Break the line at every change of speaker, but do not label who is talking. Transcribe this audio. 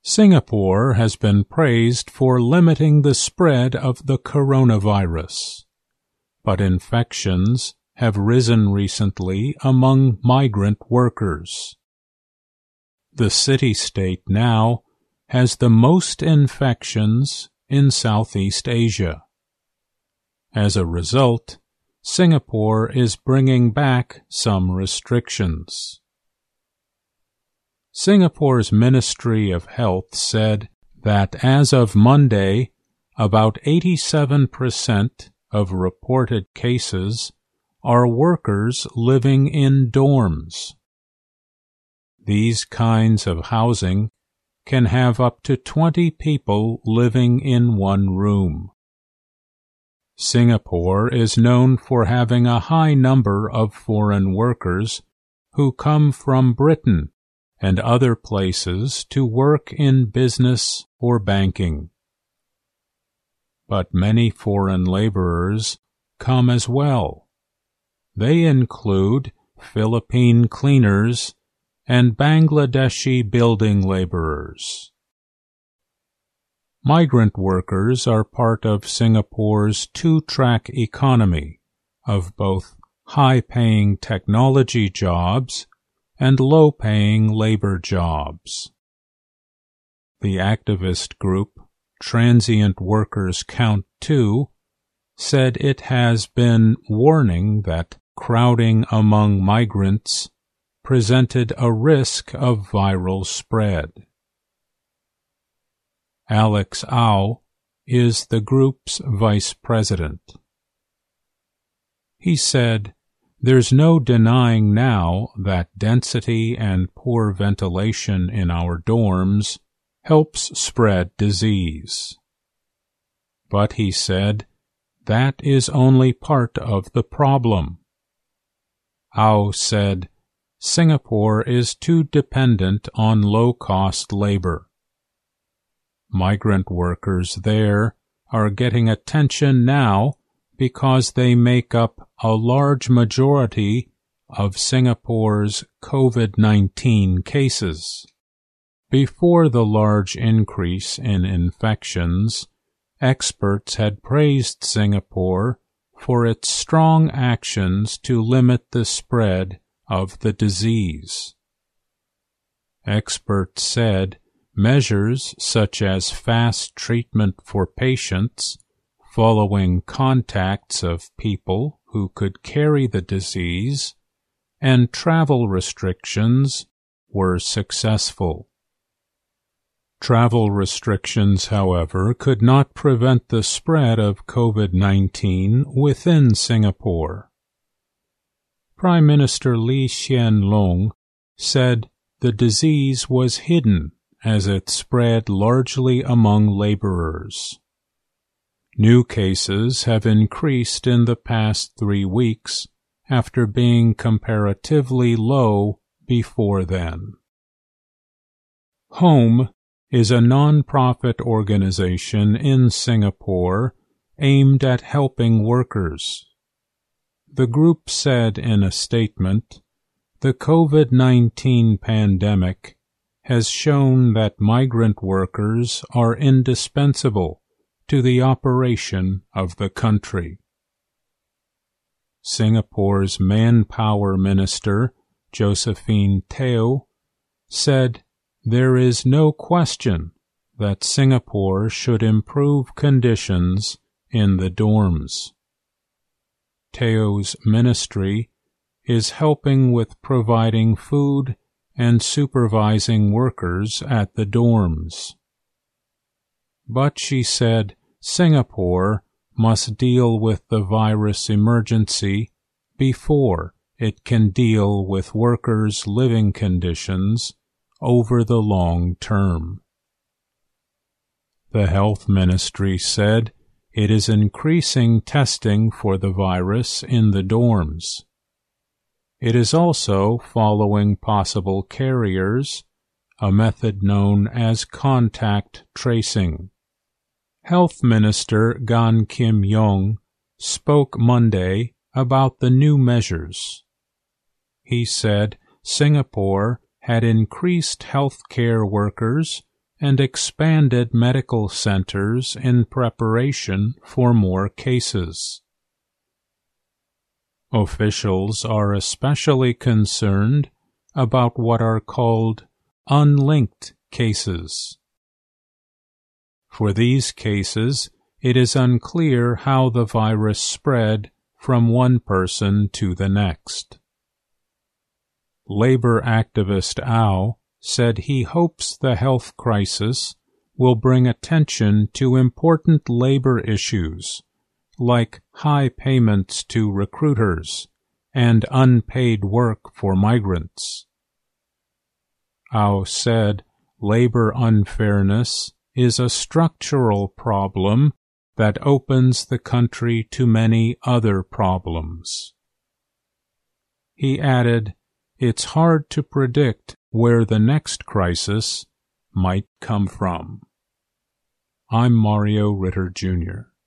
Singapore has been praised for limiting the spread of the coronavirus, but infections have risen recently among migrant workers. The city-state now has the most infections in Southeast Asia. As a result, Singapore is bringing back some restrictions. Singapore's Ministry of Health said that as of Monday, about 87% of reported cases are workers living in dorms. These kinds of housing can have up to 20 people living in one room. Singapore is known for having a high number of foreign workers who come from Britain and other places to work in business or banking. But many foreign laborers come as well. They include Philippine cleaners and Bangladeshi building laborers. Migrant workers are part of Singapore's two-track economy of both high-paying technology jobs and low-paying labor jobs. The activist group Transient Workers Count 2 said it has been warning that crowding among migrants presented a risk of viral spread. Alex Au is the group's vice president. He said, "There's no denying now that density and poor ventilation in our dorms helps spread disease." But he said, that is only part of the problem. Au said, Singapore is too dependent on low-cost labor. Migrant workers there are getting attention now because they make up a large majority of Singapore's COVID-19 cases. Before the large increase in infections, experts had praised Singapore for its strong actions to limit the spread of the disease. Experts said measures such as fast treatment for patients following contacts of people who could carry the disease and travel restrictions were successful. Travel restrictions, however, could not prevent the spread of COVID-19 within Singapore. Prime Minister Lee Hsien Loong said the disease was hidden as it spread largely among laborers. New cases have increased in the past 3 weeks after being comparatively low before then. HOME is a non-profit organization in Singapore aimed at helping workers. The group said in a statement, "The COVID-19 pandemic has shown that migrant workers are indispensable to the operation of the country." Singapore's Manpower Minister, Josephine Teo, said, "There is no question that Singapore should improve conditions in the dorms." Teo's ministry is helping with providing food and supervising workers at the dorms. But she said Singapore must deal with the virus emergency before it can deal with workers' living conditions over the long term. The Health Ministry said it is increasing testing for the virus in the dorms. It is also following possible carriers, a method known as contact tracing. Health Minister Gan Kim Yong spoke Monday about the new measures. He said Singapore had increased healthcare workers and expanded medical centers in preparation for more cases. Officials are especially concerned about what are called unlinked cases. For these cases, it is unclear how the virus spread from one person to the next. Labor activist Au said he hopes the health crisis will bring attention to important labor issues like high payments to recruiters and unpaid work for migrants. Au said labor unfairness is a structural problem that opens the country to many other problems. He added, "It's hard to predict where the next crisis might come from." I'm Mario Ritter, Jr.